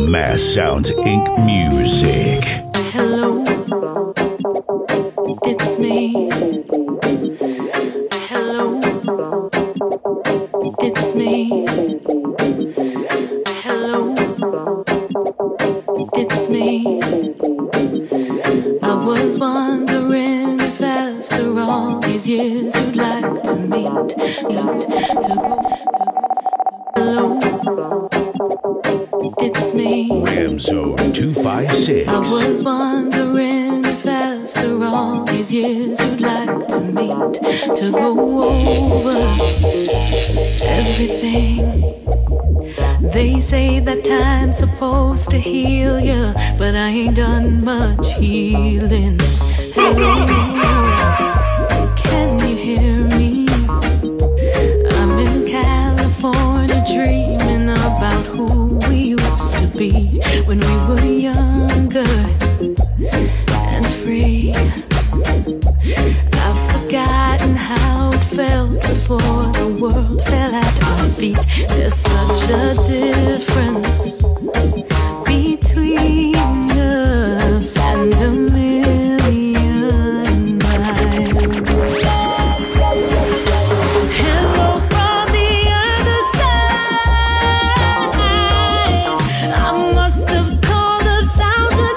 Mass Sounds Inc. music. Hello, it's me. Hello, it's me. Hello, it's me. I was wondering if after all these years you'd like to meet. Hello, it's me. Ram Zone 256. I was wondering if after all these years you'd like to meet, to go over everything. They say that time's supposed to heal you, but I ain't done much healing. Hello, can you hear me? I'm in California dreaming about who we used to be when we were younger and free. I've forgotten how it felt before the world fell at our feet. There's such a difference between us and a million miles. Hello from the other side. I must have called 1,000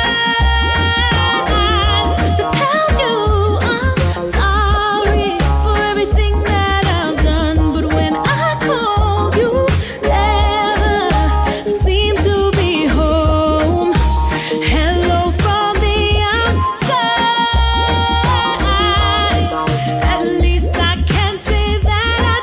times to tell you I'm sorry for everything that I've done. But when I call, you never seem to be home. Hello from the outside. At least I can say that I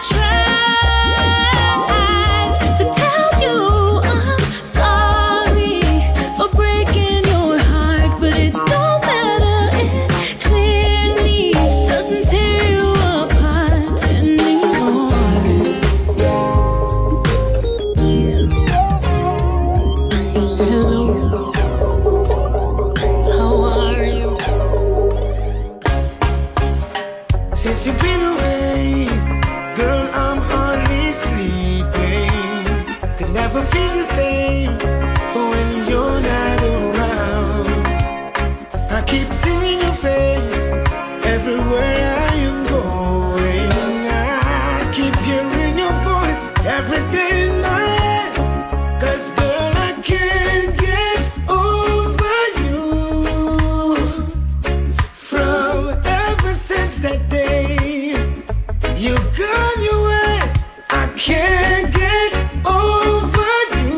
tried to tell you I'm sorry for breaking your heart, but it don't matter. It clearly doesn't tear you apart anymore. Hello, how are you? Since you've been away, girl, I'm hardly sleeping. Could never feel the same when you're not around. I keep seeing your face everywhere I am going. I keep hearing your voice every day in my head. 'Cause girl, I can't get over you. From ever since that day you gone your way, I can't get over you.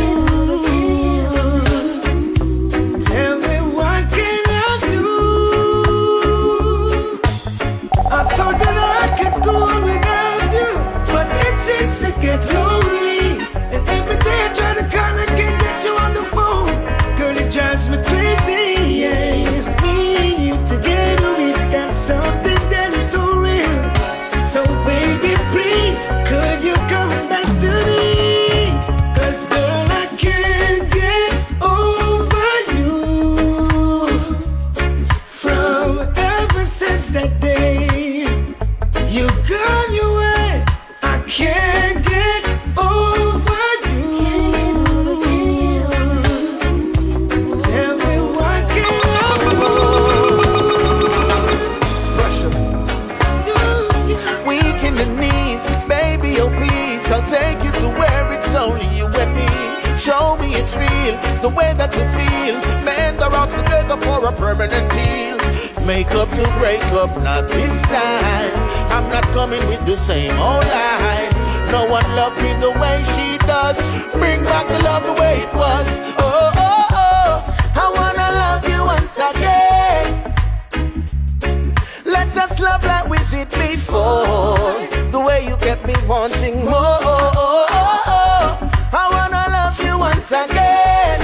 Tell me what can I do? I thought that I could go on without you, but it seems to get lonely. And every day I try to call, I can't get you on the phone. Girl, it drives me crazy, yeah. Me and you together, we got something that is so real. So baby, please, could you come back to me? 'Cause girl, I can't get over you. From ever since that day you gone your way, I can't get over you. Tell me what can I do? Weak in the knees, baby, oh please, I'll take you to where it's only you and me. Show me it's real, the way that you feel. Bend our hearts together for a permanent deal. Make up to break up, not this time. I'm not coming with the same old lie. No one loved me the way she does. Bring back the love the way it was. Oh, oh, oh, I wanna love you once again. Let us love like we did before. The way you kept me wanting more. I wanna love you once again.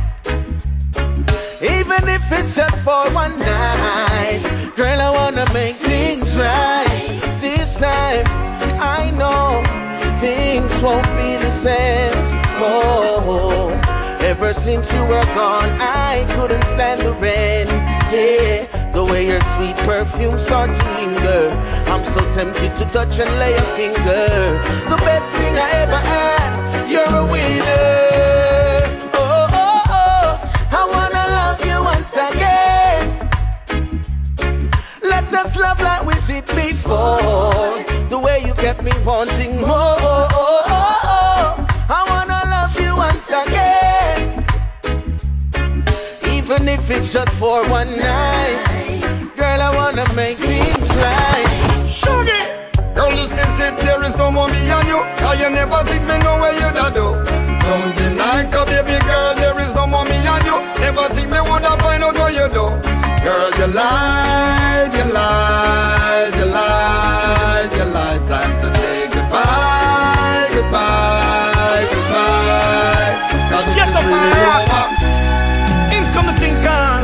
Even if it's just for one night. Girl, I wanna make things right. This time, I know things won't be the same. Oh, ever since you were gone, I couldn't stand the rain. Yeah, the way your sweet perfume starts to linger. I'm so tempted to touch and lay a finger. The best thing I ever had, you're a winner. kept me wanting more. I wanna love you once again, even if it's just for one night. Girl, I wanna make things right. Shuggy, girl, listen, sit, there is no more me and you. Cause you never think me know where you da do. Don't deny, cause baby girl, there is no more me and you. Never think me woulda find out what you do. Girl, you lied, you lied, you lied, you lied. Time to say goodbye, goodbye, goodbye. Cause this is really over. It's come to think on.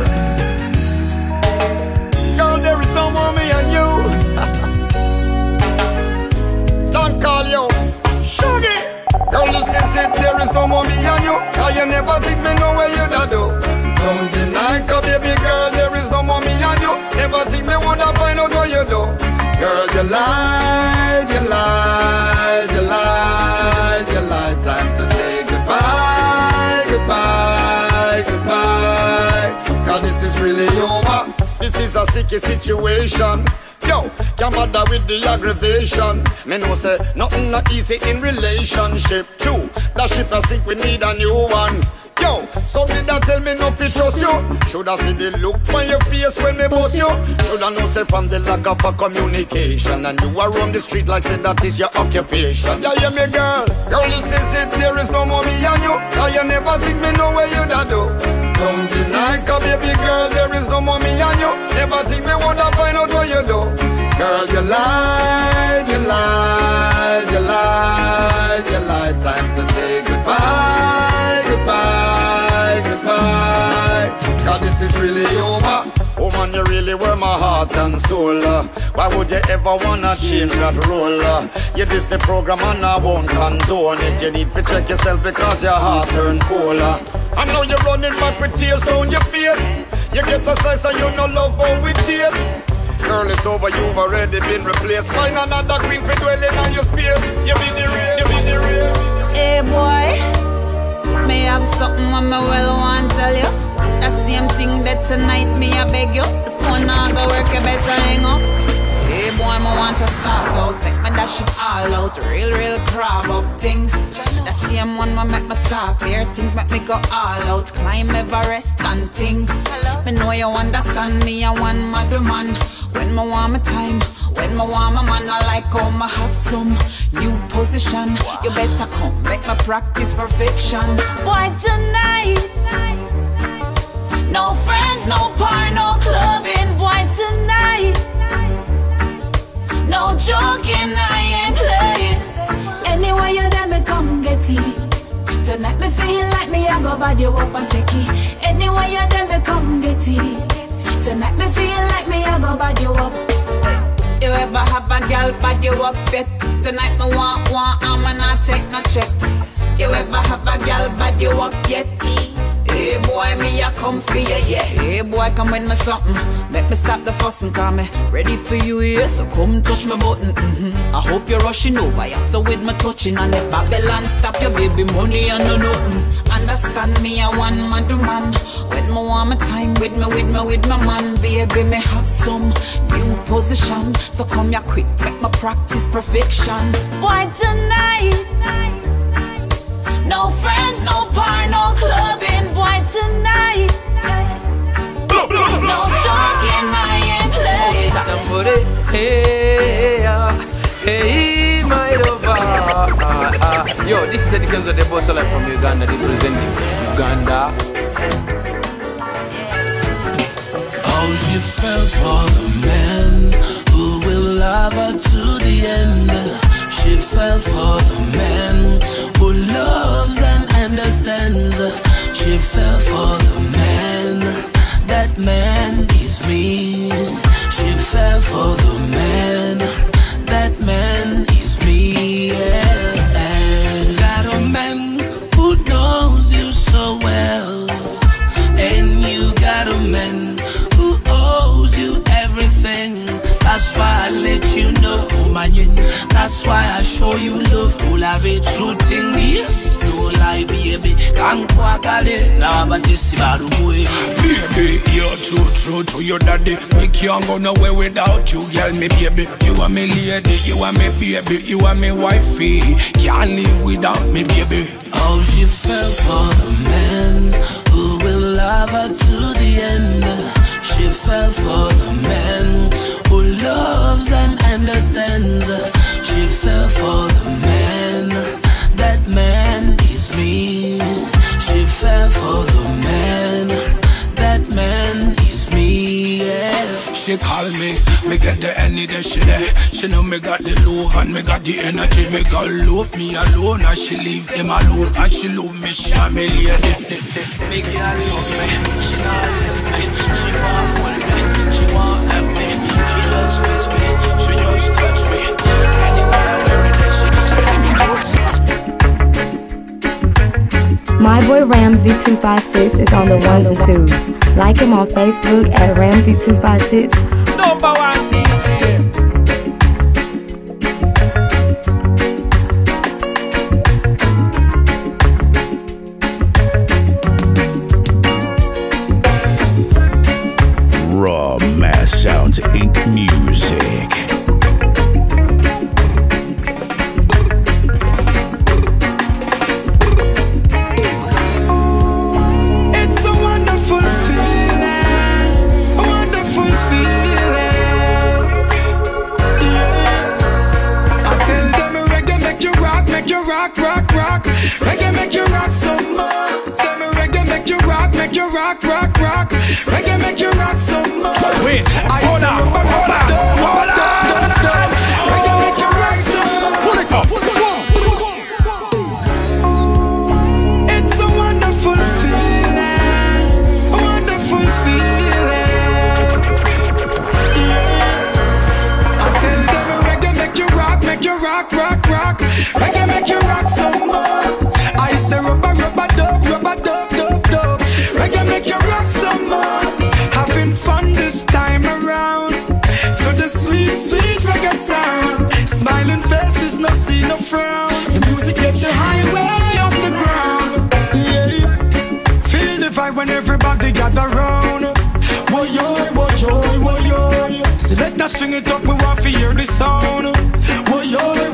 Girl, there is no more me and you. Don't call you Shuggy. Girl, listen, sit, there is no more me and you. Cause you never think me know where you da do. Don't deny, cause baby girl, there is no more me and you. Never think me woulda find out what you do. Girl, you lied, you lied, you lied, you lied. Time to say goodbye, goodbye, goodbye. Cause this is really over. This is a sticky situation. Yo, can't bother with the aggravation. Me know say nothing not easy in relationship. True, that ship I think we need a new one. Yo, some did that tell me not to trust you. Shoulda see the look on your face when me bust you. Shoulda know say from the lack of a communication. And you are roam the street like say that is your occupation. Yeah, hear me girl. Girl, listen, sit, there is no more me and you. Cause you never think me know where you da do. Don't deny, cause baby girl, there is no more me and you. Never think me woulda find out what you do. Girl, you lied, you lied, you lied, you lied. Time to say goodbye, goodbye, goodbye. Cause this is really over. Woman, you really were my heart and soul. Why would you ever wanna change that role? You diss the program and I won't condone it. You need to check yourself because your heart turned cold. I know you're running back with tears down your face. You get a slice and you no love how it tastes. Girl, it's over, you've already been replaced. Find another queen for dwelling on your space. You be the race, you be the race. Hey boy, may have something I me well want to tell you. That same thing that tonight me I beg you. The phone now go work, you better hang up. Hey boy, me want to sort out, make me dash it all out. Real crab up thing. The same one me make me talk, hear things make me go all out. Climb Everest and ting. Me know you understand me, I one mad man. When me want my time, when me want my man, I like how me have some new position. You better come, make me practice perfection. Boy, tonight, no friends, no par, no clubbing. Boy, tonight, no joking, I ain't playing. Anyway, you let me come get it. Tonight me feel like me, I go bad you up and take it. Anyway, you let me come get it. Tonight me feel like me, I go bad you up. You ever have a girl bad you up yet? Tonight me want, I'm not take no check. You ever have a girl bad you up yet? Hey boy, me a come for you, yeah. Hey boy, come with me something. Make me stop the fussing, cause me ready for you, yeah. So come touch my button, I hope you're rushing over, yeah. So with me touching on the Babylon, stop your baby money and no nothing. Understand me, I one mad man. When me want my time with my man, baby, me have some new position. So come here quick, make me practice perfection. Boy, tonight, no friends, no par, no clubbing. Boy, tonight, no joking, I ain't playing. Somebody, hey, my lover. Yo, this is the Dickens of the boss alive from Uganda, representing Uganda. Oh, she fell for the man who will love her to the end. She fell for the man who loves and understands. She fell for the man, that man is me. She fell for the man, that man is me. Yeah. Got a man who knows you so well, and you got a man who owes you everything. That's That's why I let you know, man. That's why I show you love. All I be true thing is, no lie, baby. Can't quack it. Now, but this is about the way. Baby, you're true to your daddy. We can't go nowhere without you, girl, me baby. You are me lady, you are me baby, you are me wifey. Can't live without me, baby. Oh, she fell for the man who will love her to the end. She fell for the man who loves and understands. She fell for the man, that man is me. She fell for the man, that man is me, yeah. She call me get the energy she there. She know me got the love and me got the energy. Me got love me alone and she leave them alone. And she love me, she a me lady. Me girl love me, she not left me. She want hold me, she want help me. She just miss me, she just touch me. Anyway I wear it, she just My boy Ramsey 256 is on the ones and twos. Like him on Facebook at Ramsey 256. Number one DJ. Raw Mass Sounds Inc. Music. Rock. Reggae make you rock some more. Tell me reggae make you rock. Reggae make you rock some more. Wait, hold on. Reggae make you rock some more. Pull it up. It's a wonderful feeling. Yeah. I tell them reggae make you rock. Reggae make you rock some more. I say rubber dub. Reggae make you rock some more. Having fun this time around. To the sweet reggae sound. Smiling faces, no see no frown. The music gets you high way off the ground. Yeah. Feel the vibe when everybody gather round. Woyoy. Select that string it up, we want to hear the sound. Woyoy.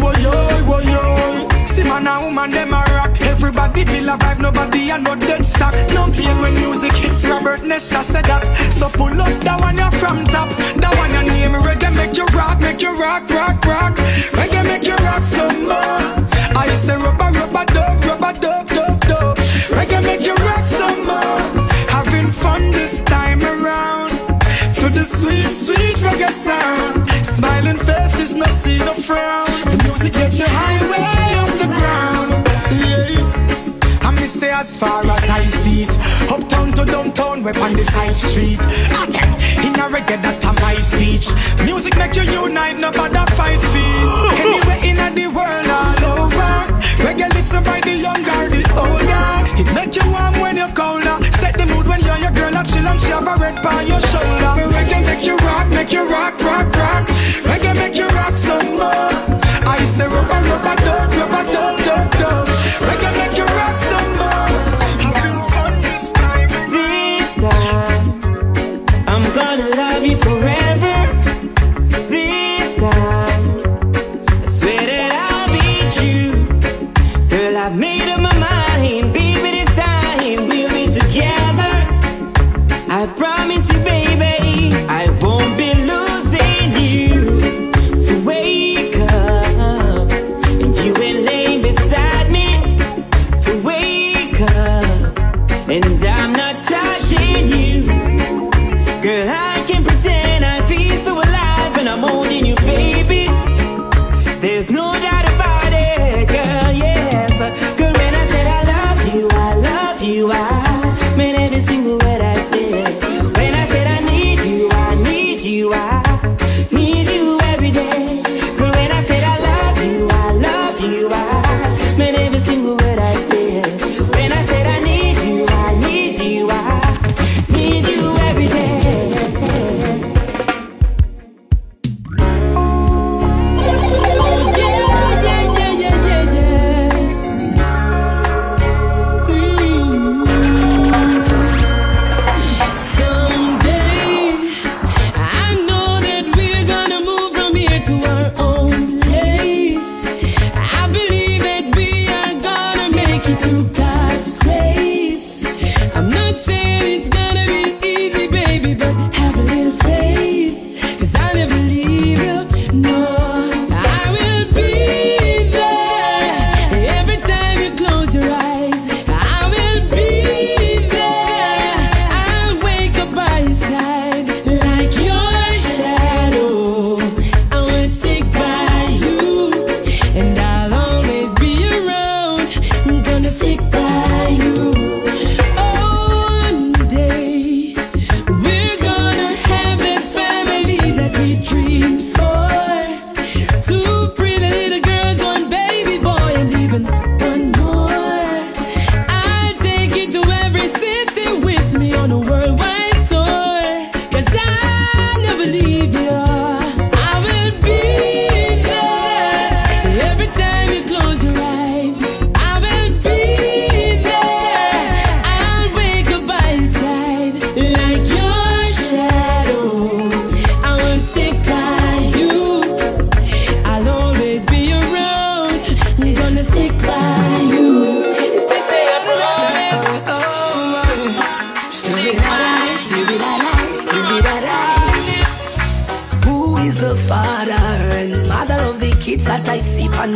See man and woman, them a rock. Everybody feel a vibe, nobody and no dead stock. No pain when music hits, Robert Nesta said that. So pull up that one you from top. That one you name reggae make you rock. Reggae make you rock some more. I say rubber dub. Reggae make you rock some more. Having fun this time around. To the sweet reggae sound. Smiling faces, no see no frown. The music gets you high way off the ground. Yeah. I miss say as far as I see it. Uptown to downtown, we're on the side street. In a reggae that a my speech. Music make you unite, nobody fight feet. Anywhere in the world all over. Reggae listen by the young or the older. It make you warm when you're colder. Set the mood when you're your girl a chill and she have a red on your shoulder. Reggae make you rock. Reggae make you rock some more. I say rubber dub. Reggae make you rock some more. Having fun this time. This time I'm gonna love you forever. This time I swear that I'll be true. Girl, I've made up my mind. Baby, this time we'll be together. I promise you, baby, I won't be losing you.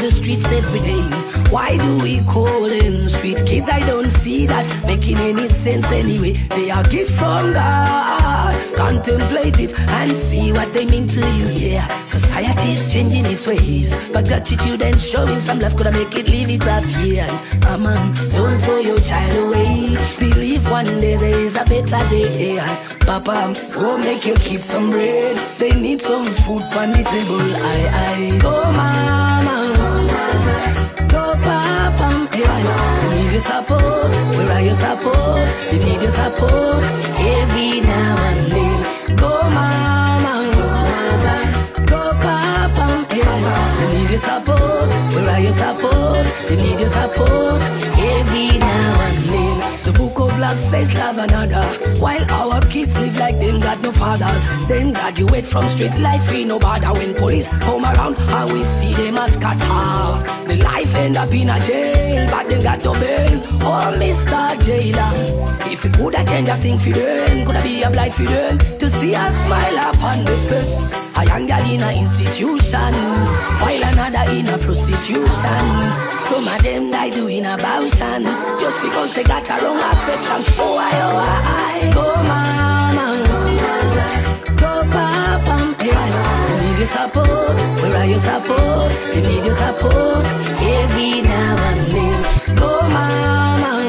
the streets every day. Why do we call them street kids? I don't see that making any sense anyway. They are gift from God. Contemplate it and see what they mean to you, yeah. Society is changing its ways, but gratitude and showing some love could make it live it up here. Man, don't throw your child away. Believe one day there is a better day. Papa, go make your kids some bread. They need some food on the table. I go mama, go papa. They need your support. Where are your support? They need your support every now and then. Go mama, go papa. They need your support. Where are your support? They need your support every now and then. The book of love says love another, while our kids live like them got no fathers. Then graduate from street life, we no bother. When police come around, how we see them as scatter. The life end up in a jail, but them got no bail. Oh, Mr. Jailer, if we coulda change a thing for them, coulda be a blight for them to see a smile upon the face. A young girl in a institution, while another in a prostitution. Some of them die doing abortion just because they got a wrong affection. Oh, I go mama, go papa. They need your support. Where are your support? They need your support every now and then. Go mama,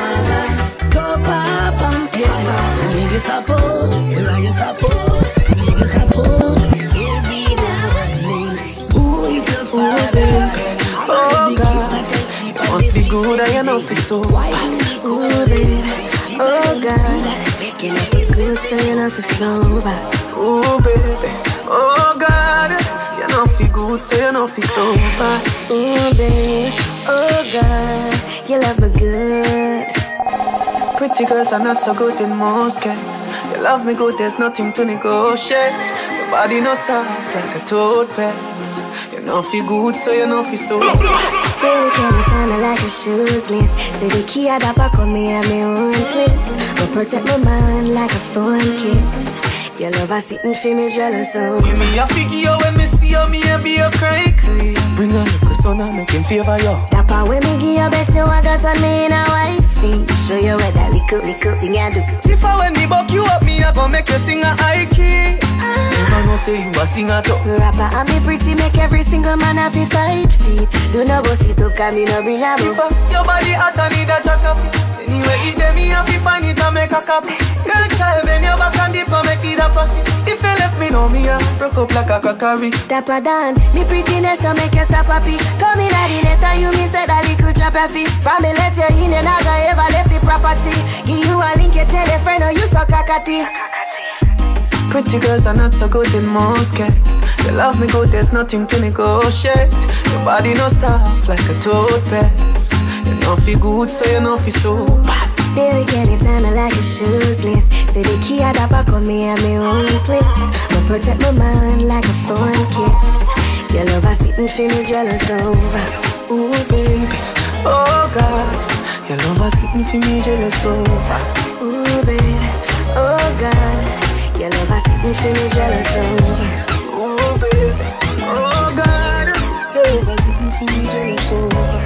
go papa. They need your support. Where are your support? They need your support every now and then. Who is the father? Oh God, must be good, I know for so. Ooh, baby, oh God, making it feel good, so you know for sober. Ooh, baby, oh God, you know feel good, so you know feel sober. Ooh, baby, oh God, you love me good. Pretty girls are not so good in most cases. You love me good, there's nothing to negotiate. Your body no soft like a toad paste. You know feel good, so you know feel sober. Baby, can you tell me like a shoeless? Say the key at the back of me at my own place. But protect my mind like a phone kiss. Your love is sitting for me jealous of. Give me a figure when me see you, me and be a cry. Bring a look, son, I make him favor you. That part when me give you bet you I got on me in a wifey. Show you where that little thing I do. If I when me buck you up, me I gon' make you sing a high key. Never know say you a singer too. Rapper and me pretty make every single man have a 5 feet. Do not bust it up, cause me no bring a book. Your body hot and need a jack up. Anyway, it dem me have to find it and make a cup. Girl, child, bend your back and dip and make it a pussy. If you left me, know me, broke up like a crockery. Dapper Dan, me prettiness to make you stop happy. Come in at the net and you me say that it could drop a fee. From me let you in and I got ever left the property. Give you a link, you tell a friend or you suck a catty. Pretty girls are not so good in most cases. You love me good, there's nothing to negotiate. Your body no soft like a toad paste. You know feel good, so you know feel so bad. Baby, can you tell me like a shoeless? Say the key at the back of me at my own place. But protect my mind like a phone kiss. Your love is sitting for me jealous over. Ooh, baby, oh God, your love is sitting for me jealous over. Ooh, baby, oh God, your love is sitting for me jealous over. Ooh, baby, oh God, your love is sitting for me jealous over.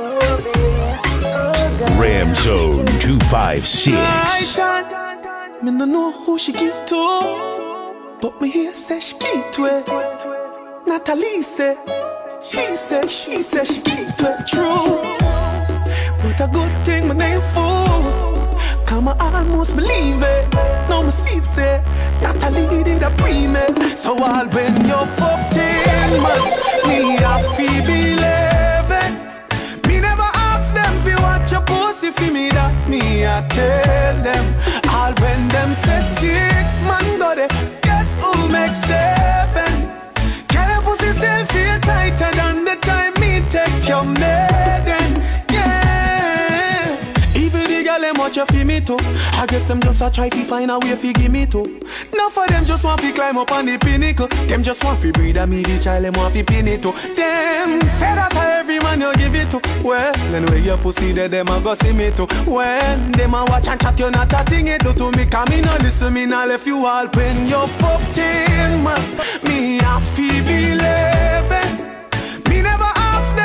Ram Zone 256. Me no know who she give to, but me hear say she give to it. Natalie say, he say, she say she give to it. True, but a good thing my name for. Come I almost believe it. Now my seat say Natalie did a pre-med. So all when you're 14, man, me have to believe it. Me never ask them if you watch your pussy for me that me I tell them. All when them say 6 man go there, guess who makes 7? Girl your pussy still feel tighter than the time me take your maiden. Yeah. Even the girl them watch you for me too. I guess them just a try to find a way to give me too. None for them just want to climb up on the pinnacle. Them just want to breed and me the child them want to pin it to. Them say that every man you give it to. Well, anyway your pussy there them a go see me too. When them a watch and chat you not a thing it do to me. Cause me no listen, me no left you all when you're 14 man. Me have to believe it. Me never ask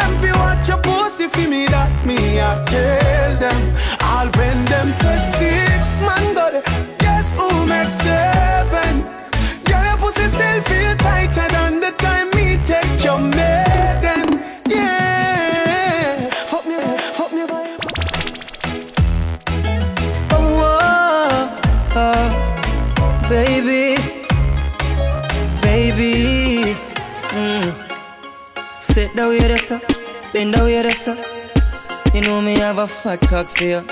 Bend away the sun. You know me have a fat cock for you.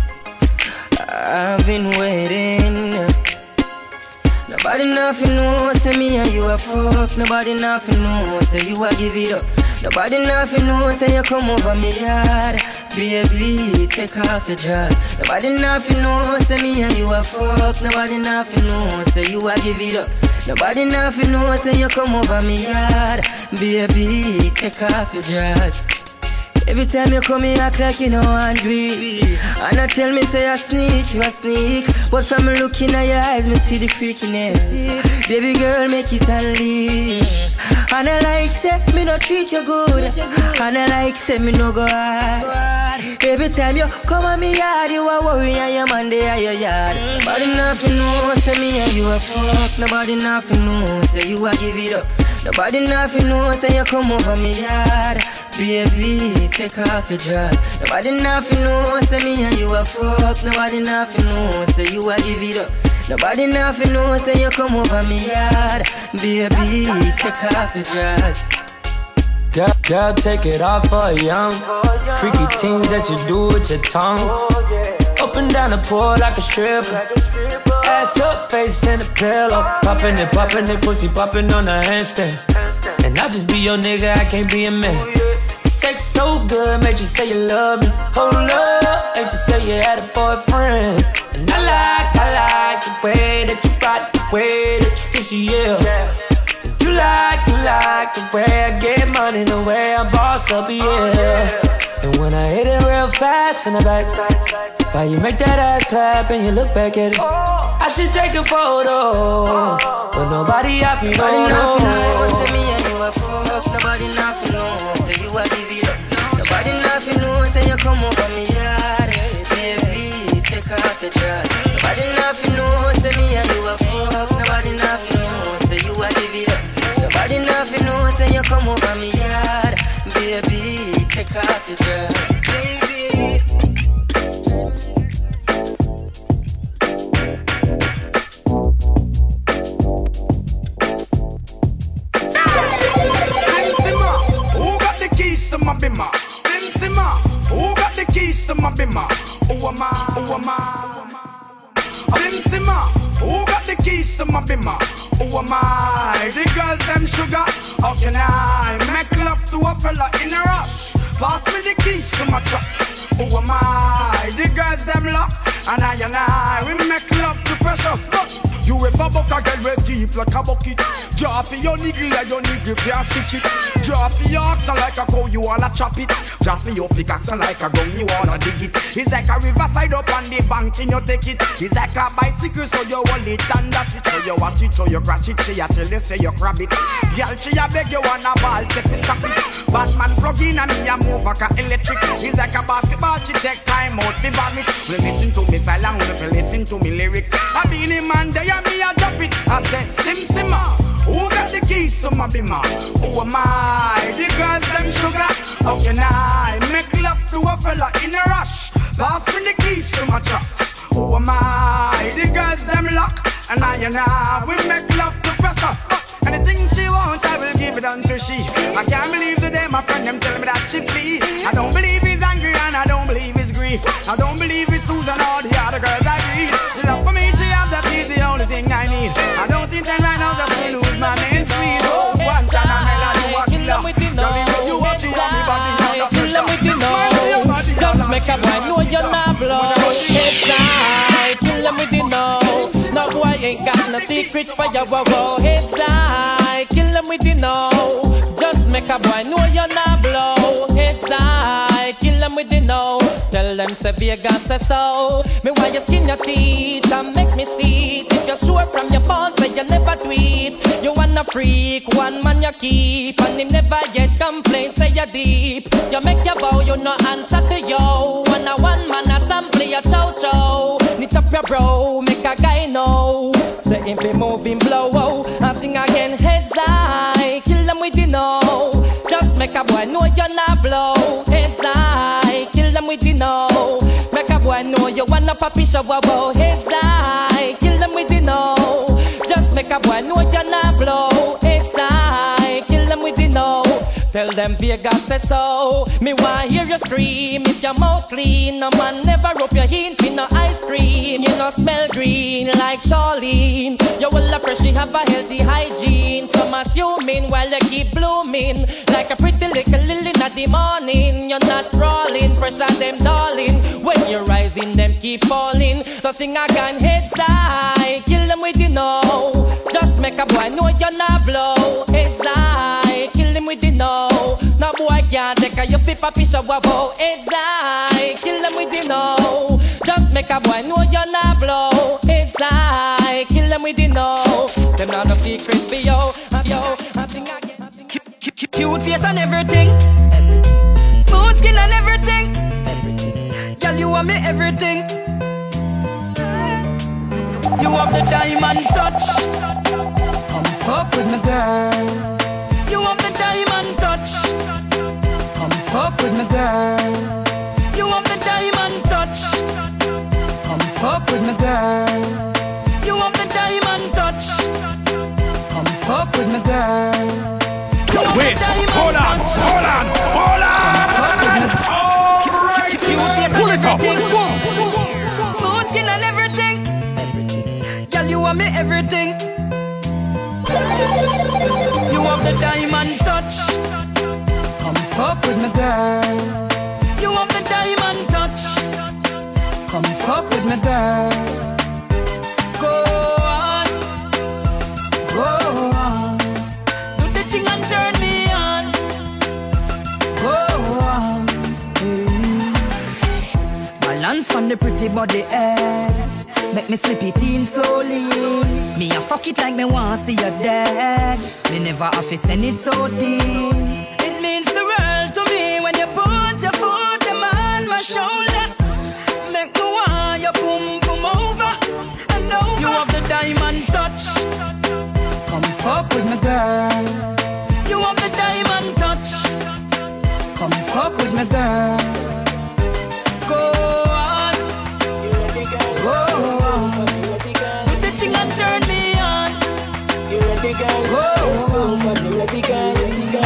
I've been waiting. Nobody nothing knows, say me and you a fuck. Nobody nothing knows, say you a give it up. Nobody nothing knows, say you come over me yard. Baby, take off your dress. Nobody nothing knows, say me and you a fuck. Nobody nothing knows, say you a give it up. Nobody nothing knows, say you come over me yard. Baby, take off your dress. Every time you come here, act like you know and do it. And I tell me, say I sneak, you a sneak. But from looking at your eyes, me see the freakiness. Baby girl, make it unleash. And I like, say, me no treat you good. And I like, say, me no go hard. Every time you come at me yard, you a worry and your man they are your yard. Nobody nothing knows, say me and you a fuck. Nobody nothing knows, say you a give it up. Nobody nothing knows, say you come over me yard. Baby, take off your dress. Nobody nothing knows, say me and you a fuck. Nobody nothing knows, say you a give it up. Nobody nothing knows, say you come over me yard. Baby, take off your dress. Girl, take it off for a young. Freaky things that you do with your tongue. Up and down the pole like a stripper. Ass up, face in the pillow. Poppin' it, pussy poppin' on the handstand. And I just be your nigga, I can't be a man. Sex so good, made you say you love me. Hold up, made you say you had a boyfriend. And I like the way that you rock, the way that you kiss you, yeah. And you like the way I get money, the way I boss up, yeah. And when I hit it real fast from the back, why you make that ass clap and you look back at it? I should take a photo, but nobody happy, Nobody nothing knows, say me and you a fuck. Nobody nothing knows, say you a give it up. Nobody nothing knows, say you come over me yard. Baby, take off the dress. Nobody nothing knows, say me and you a fuck. Nobody nothing knows, say you a give it up. Nobody nothing knows, say you come over me yard. Baby, take off the dress. Baby. To my bimmer, Benzema, who got the keys to my bimmer? Who am I? Benzema, who got the keys to my bimmer? Who am I? The girls them sugar, how can I make love to a fella in a rush? Pass me the keys to my trucks. Who am I? The girls them lock, and I, we make love to precious. You ever buck a girl with deep like a bucket? Draw for your niggle like your niggle can't stitch it. Draw for your oxen like a cow, you wanna chop it. Draw for your pickaxe like a gun, you wanna dig it. It's like a riverside up on the bank and you take it. It's like a bicycle so you hold it and dash it. So you watch it, so you crash it. She a tell you say you grab it. Girl, she a beg you wanna ball, take it, stop it. Batman plug in and me a move like a electric. It's like a basketball, she take time out to vomit. Well, listen to me silent, well, listen to me lyrics. I be the man there. Me a drop it, I said Simma, who got the keys to my bimmer? Who am I? The girls them sugar, how can I make love to a fella in a rush? Pass me the keys to my trucks. Who am I? The girls them lock, and I, we make love to pressure. Anything she wants, I will give it unto she. I can't believe today my friend them tell me that she flee. I don't believe he's angry and I don't believe he's grief. I don't believe it's Susan or the other girls I read. The love for me she have, that is the only thing I need. I don't intend right now just to lose my main squeeze. Oh, once and a melody was love. Girl, you watch it on me body under pressure. Just make a boy know you're not blow. Head side, kill them with the no. No boy ain't got no secret for your wow. Head side, kill them with the no. Just make a boy know you're not blow. Head side, kill them with the no. Tell them say Vegas say so. Me why you skin your teeth and make me see it. If you're sure from your phone say you never tweet. You wanna freak, one man you keep. And him never yet complain, say you deep. You make your bow, you no answer to yo. One man a sample your chow chow. Knit up your bro, make a guy know. Say him be moving blow, and sing again heads high. Kill them with the no. Just make a boy know you're not blow. Heads high, kill them with the no. Make a boy know you wanna papi show. Heads high, kill them with the no. Just make a boy know you're not blow. Heads high, kill them with the no. Tell them Vegas say so. Me want hear you scream if your mouth clean. No man never rub your hint in no ice cream. You no smell green like Charlene. You will appreciate have a healthy hygiene. Some assuming while you keep blooming like a pretty little lily in the morning. You're not crawling, pressure them darling. When you're rising, them keep falling. So sing again, heads high, kill them with the no. Just make a boy know you're not blow. Heads high, kill them with the no. No boy can't take a you flip a fish of wabo. Heads high, kill them with the no. Just make a boy know you're not blow. Heads high, kill them with the no. Them not no secret for yo. I sing again. Cute face and everything. Smooth skin and everything. Girl, you want me everything. You have the diamond touch. Come fuck with me, girl. You have the diamond touch. Come fuck with me, girl. You have the diamond touch. Come fuck with me, girl. You have the diamond touch. Come fuck with me, girl. Wait, hold on. Alright. Pull it up. Smooth skin and everything. Girl, you want me everything. You have the diamond touch. Come fuck with me, girl. You have the diamond touch. Come fuck with me, girl. Go on. Do the thing and turn me on. Go on. Balance on the pretty body head. Make me slip it in slowly. Me a fuck it like me want see you dead. Me never have to send it so deep. It means the world to me when you put your foot them on my shoulder. Make me want you boom boom over and over. You have the diamond touch. Come fuck with me, girl. You have the diamond touch. Come fuck with me, girl. Go on. Go on. Do the thing and turn me on. You ready, girl? Go on. You ready, girl?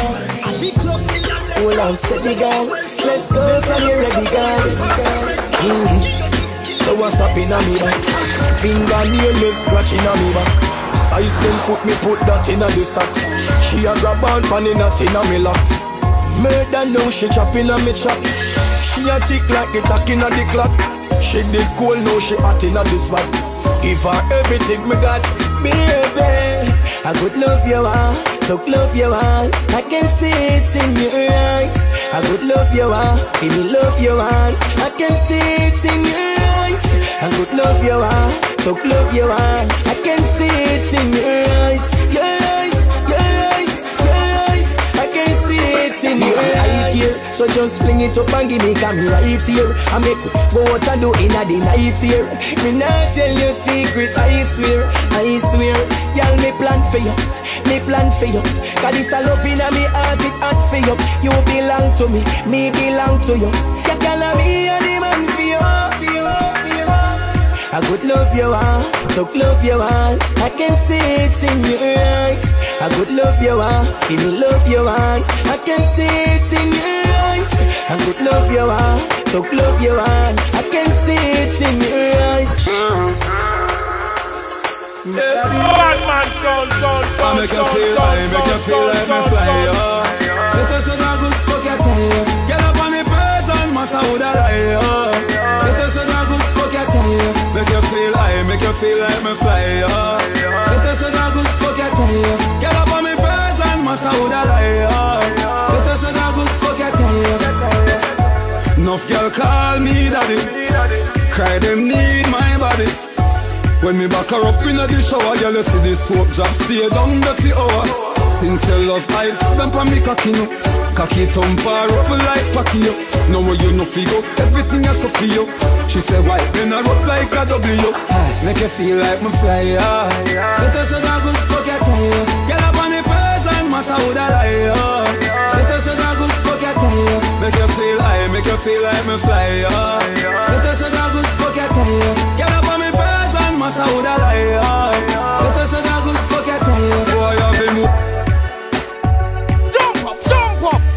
Hold on, steady, girl. Let's go from you, ready, girl. So what's up in a me back? Fingernail left scratching on me back. Size 10 foot me put that in a the socks. She a grab on pan in a tin a me locks. Murder now she chopping on me chop. She a tick like the tack in a the clock. She did cool now she hot in a the spot. Give her everything me got, baby. I could love you talk love you want. I can see it in your eyes. I could love you give me love you want. I can see it in your eyes. I could love you talk love you want. I can see it in your eyes. Your eyes, your eyes, your eyes. I can see it in your eyes. Here, so just fling it up and give me come right here. I make go out and do in the night here. Me not tell you secret, I swear, I swear. Y'all me plan for you, me plan for you. Cause this a love in me heart, it hot for you. You belong to me belong to you. You can be a the man for you, for you, for you. I could love you talk love you want. I can see it in your eyes. I could love you give me love you want. I can see it in your eyes. I could love you talk love you want. I can see it in your eyes. Bad man sound. I make you feel like me fly. This is a good fuck you tell. Get up on the person, matter who that lie. This is a good fuck you tell. Make you feel like me fly. This is a good fuck you tell. Get up on the person, matter who that lie. This is a good fuck you tell. Enough girl call me daddy. Cry them need my body. When me back her up in the shower, girl, you see this soap drop, stay down the few hours. Since your love eyes, them pa me cocky no. Cocky thump her up like Pacquiao. Now you no figure, everything is so for you. She said, why, then I up like a W. Make you feel like me fly, yeah. This is a good fuck you tell. Get up on the person, matter who that lie, yeah. This is a good fuck you tell. Make you feel like me fly, yeah. This is a good fuck you tell. Get up on me person, matter who that lie, yeah. This is a good fuck you tell. Boy, you be move. Jump up.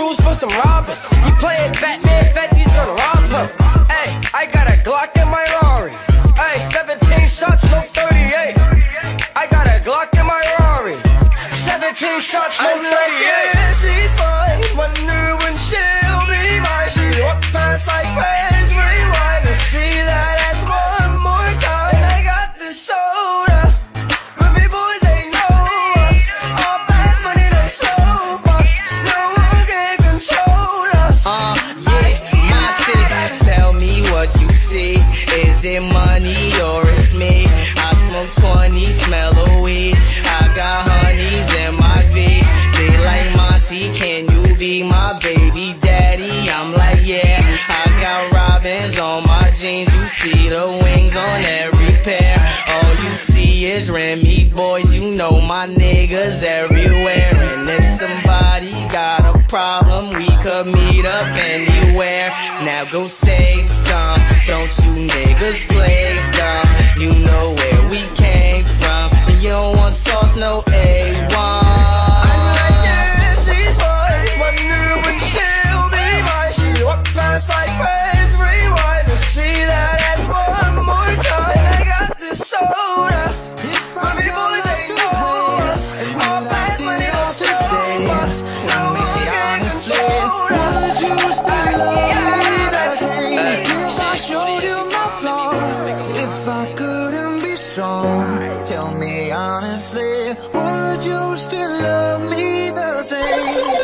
shoes for some robbers. You playing Batman, Fetty's gonna rob her. Hey, I got a Glock in my Rari. Hey, 17 shots, no 38. I got a Glock in my Rari. 17 shots, no 38. Yeah, she's fine. Wonder when she'll be mine. She walk past like praise, rewind and see that ass one more time. And I got this soda. But me boys ain't know us. All fast money, no slow bucks. No one can control us. Yeah, my city. Tell me what you see. Is it money or it's me? I smoke 20, smell of weed. I got honeys in my V. They like Monty, can you be my baby daddy? I'm like, yeah. I got robins on my jeans. You see the wings on every pair. All you see is Remy boys. You know my niggas everywhere. And if somebody got a problem, we could meet up anywhere. Now go say some. Don't you niggas play dumb? You know where we came from. And you don't want sauce, no A1. I'm like, yeah, she's fine. Wonder when she'll be mine. She walk past like praise, rewind and see that ass one more time. And I got this soda. My people they know us. All fast money on today. No one can control us. Would you still love me the same if I showed you my flaws? If I couldn't be strong, tell me honestly, would you still love me the same?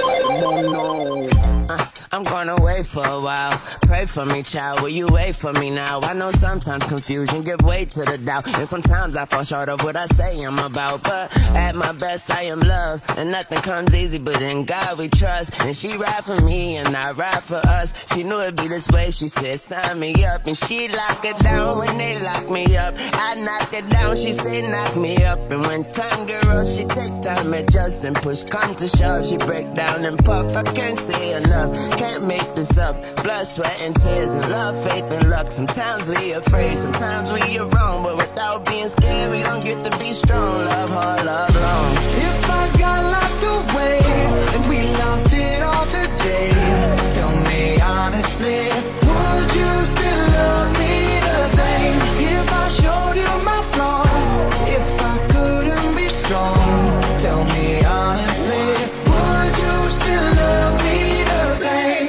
I'm gonna wait for a while. Pray for me, child. Will you wait for me now? I know sometimes confusion give way to the doubt, and sometimes I fall short of what I say I'm about. But at my best, I am love, and nothing comes easy. But in God we trust, and she ride for me, and I ride for us. She knew it'd be this way. She said, "Sign me up," and she lock it down when they lock me up. I knock it down. She said, "Knock me up," and when time get rough, she take time, adjust, and push come to shove. She break down and puff. I can't say enough. Can't make this up. Blood, sweat, and tears, and love, faith, and luck. Sometimes we afraid, sometimes we are wrong, but without being scared, we don't get to be strong. Love hard, love long. If I got locked away and we lost it all today, tell me honestly, would you still love me the same? If I showed you my flaws, if I couldn't be strong, tell me honestly, would you still love me the same?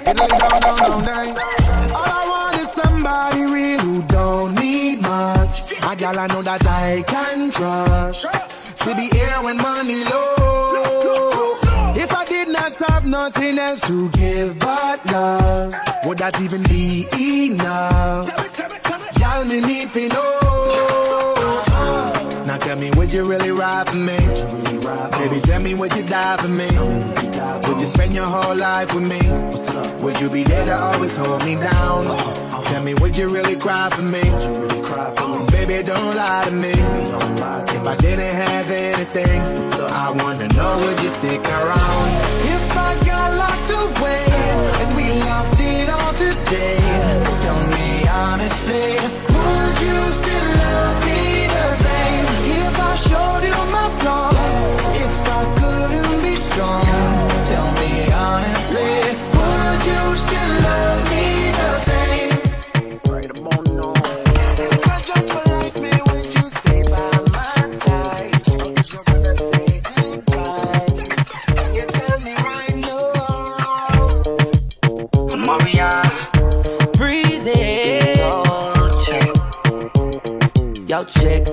Down. All I want is somebody real who don't need much. A girl I know that I can trust, to be here when money low. If I did not have nothing else to give but love, would that even be enough? Y'all me need to know. Now tell me, would you really ride for me? Baby, tell me, would you die for me? Would you spend your whole life with me? Would you be there to always hold me down? Tell me, would you really cry for me? Baby, don't lie to me. If I didn't have anything, I wanna know, would you stick around? If I got locked away and we lost it all today, tell me honestly, would you still love me the same? If I showed you my flaws, if I couldn't be strong, tell me honestly, would you still love me the same? Right about now. If I judge for life, me, would you stay by my side? Or is you gonna say goodbye? Can you tell me right now? Mariana, breezy. Yo, chick.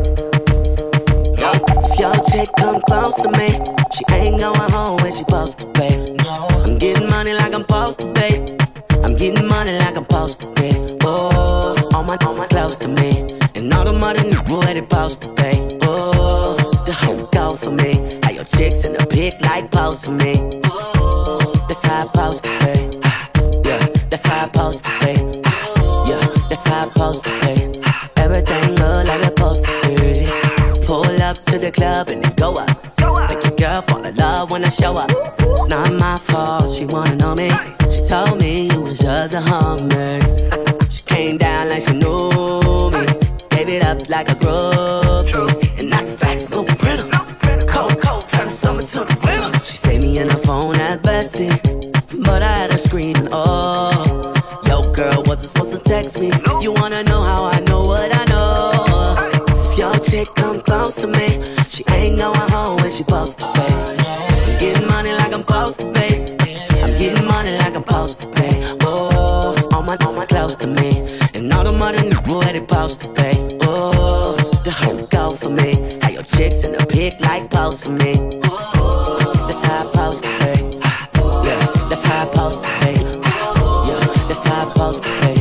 If your chick come close to me, she ain't going home when she supposed to be. I'm getting money like I'm supposed to be. I'm getting money like I'm supposed to be. Oh, all my close to me, and all the money where they supposed to be. Oh, the whole go for me. How your chicks in the pit like pose for me. Oh, that's how I supposed to be. Yeah, that's how I supposed to be. Yeah, that's how I supposed to be. Everything good like it's supposed to be. Pull up to the club and then go up. Make your girl fall in love when I show up. It's not my fault, she wanna know me. She told me you was just a hummer. She came down like she knew me. Gave it up like a groupie. And that's facts, no printer. Cold, turn the summer to the winter. She saved me in her phone at best. nasty, but I had her screaming, oh. Yo, girl, wasn't supposed to text me. You wanna know how I know what I know? If your chick come close to me, she ain't going home when she supposed to pay. I'm getting money like I'm supposed to pay. I'm getting money like I'm supposed to pay. Oh, on my close to me, and all the money where they supposed to pay. Oh, the whole go for me. How your chicks in the pic like pose for me. That's how I supposed to pay. Yeah, that's how I supposed to pay. Yeah, that's how I supposed to pay.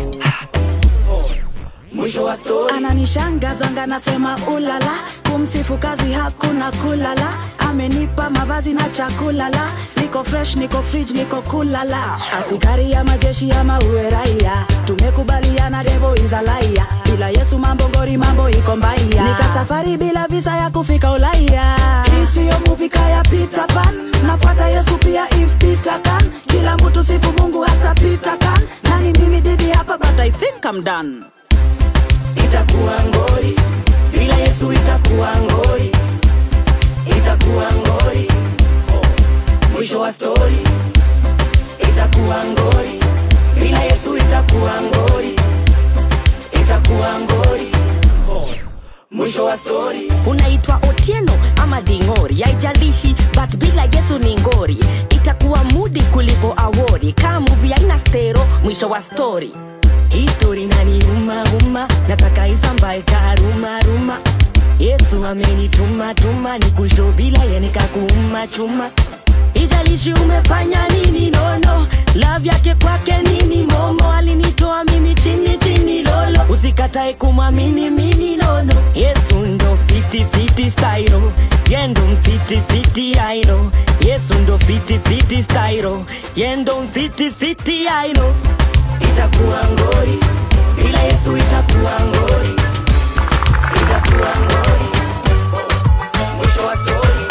Mwisho wa story. Ananishangaza nasema ulala, kumsifu kazi hakuna kulala. Amenipa mavazi na chakula la, niko fresh, niko fridge, niko kulala. Asikari ya majeshi ya maueraia, tumekubaliana devil is a liar. Bila Yesu mambo ngori, mambo iko mbaya. Nika safari bila visa ya kufika Ulaya. Hii siyo movie kaya Peter Pan, nafuata Yesu pia if Peter can. Kila mtu sifu Mungu hata Peter can. Nani mimi didi hapa but I think I'm done. Itakuwa ngori, bila Yesu itakuwa ngori. Itakuwa ngori, mwisho wa story. Itakuwa ngori, bila Yesu itakuwa ngori. Itakuwa ngori, mwisho wa story. Unaitwa Otieno ama Dingori, haijalishi but bila Yesu ni ngori. Itakuwa mudi kuliko awori, kama movie haina stero, mwisho wa story. History nani uma, nataka isambae karuma ruma. Yesu amenituma tuma, nikusho bila ya nikakuuma chuma. Ijalishi umefanya nini nono, love yake kwake nini momo. Alinitoa mimi chini lolo, usikatae kumwamini mimi nono. Yesu ndo fiti style, yendo fiti aino. Yesu ndo fiti style, yendo fiti aino. Itakuwa ngori, bila Yesu itakuwa ngori. Itakuwa ngori, mwisho wa story.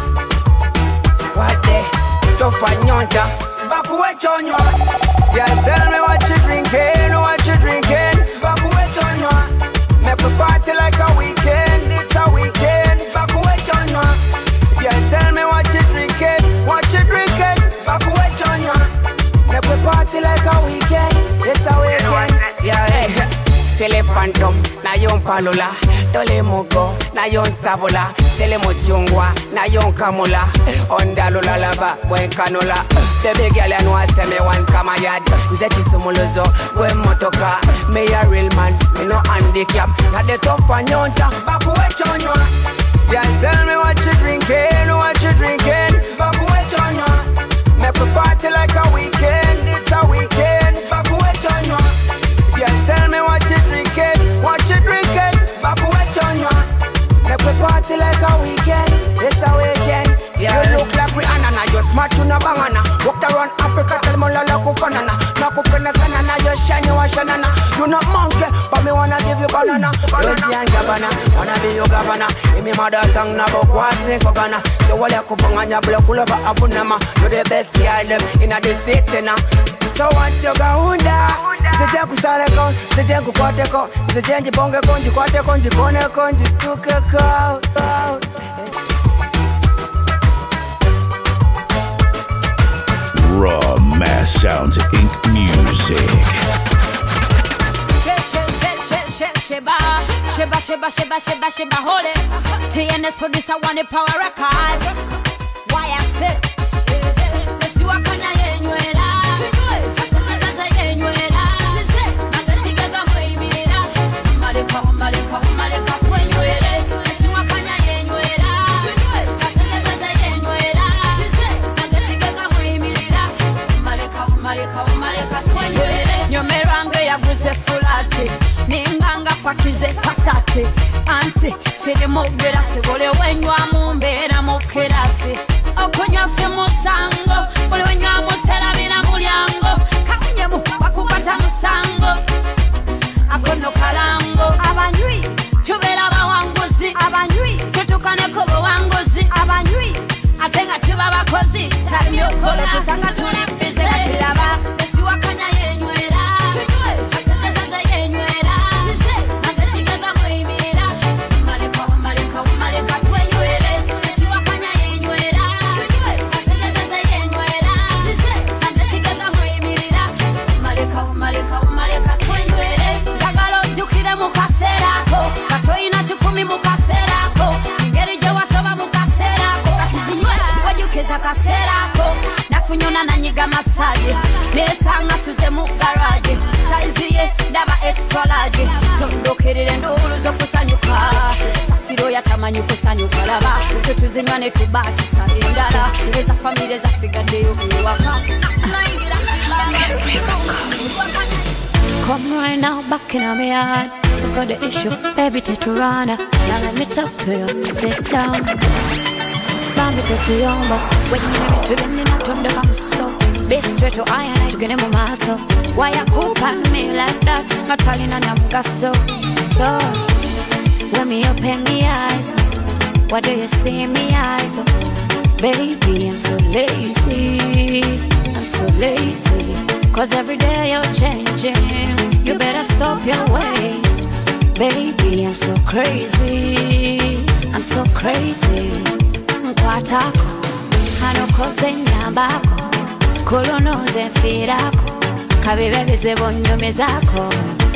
Wade, tofanyonja, bakuwe chonywa. Yeah, tell me what you drinking, bakuwe chonywa. Make we party like a weekend, it's a weekend, bakuwe chonywa. Yeah, tell me what you drinking, bakuwe chonywa. Make we party like a weekend, it's a weekend. Yeah, hey. Sele phantom, na yon palula. Dole mugo, na yon sabola. Sele mochungwa, na yon kamula. Ondalula laba, buen canola. Baby girl, you know I say me one kamayad. Zeti sumulozo, buen motoka. Me a real man, me no handicap. Na de tough and yonta, bakuwe chonywa. Yeah, tell me what you drinking, bakuwe chonywa. Make we party like a weekend, it's a weekend, bakuwe chonywa. Yeah, tell me what you drinking, bakuwe chonywa. Make we party like a weekend, it's a weekend. Yeah, you look like we anana, you smart to na bangana. Walked around Africa, tell me lala kufanana. Na kupenda sana na you shine, you a shanana. You not monkey, but me wanna give you banana. Yoji and Gabana, wanna be your governor. In me mother tongue na bokwasi kogana. You wale kufunganya block ulova abunama. You the best girl them inna the city na. So what's your gaunda? Sije kusale kon, sije kukote kon, sije njibonge kon, jikote kon, jikone kon, jituke kon. Raw Mass Sounds Inc. Music. Sheba, hold it. TNS producer wanted power records. Why I said, let's do a kanya yenywera. Sasa yenywera. Sasa sigega mwimira. Malika wenywere. Let's do a kanya yenywera. Sasa yenywera. Sasa sigega mwimira. Malika wenywere. Nyomerange ya buze fulati. Ninganga kwa kize pasate. Anti, chiri mugera sebole wenywa mumbera mukerasi. Okonyase musango, bole wenywa musera bina mulyango. Kakunyebu bakubata musango. Akono kalango, abanywi tubera bawanguzi, abanywi tutukane ko bawanguzi, abanywi atenga tiba bakozi. Tabyo kola tusanga tuli bize katiraba. Sesi wakanya yenywera. Sasa yenywera. Sasa mwimira. Malika wenywere. Sesi wakanya yenywera. Sasa yenywera. kaserako nafunyona nanyiga masaje nesanga suze mu garage size ye ndaba extra large tondokerere ndulu zo kusanyuka sasiro yatamanyi kusanyuka laba tutuzinywa ne tubatisa endala eza family zasigaddeyo kuwaka come right now back in my yard. So got the issue, baby, take to run. Now let me talk to you, sit down. Baby, take to you, but when you let me to them, not on the come so. Be straight to iron, to get them a muscle. Why you coop on me like that? Not telling and I'm gasso. So, when me open me eyes, what do you see in me eyes? Baby, I'm so lazy. I'm so lazy. Cause every day you're changing. You better stop your ways. Baby, I'm so crazy. I'm so crazy. Mkwatako hanokoze nyambako kolonoze firako kabebebeze bonyome zako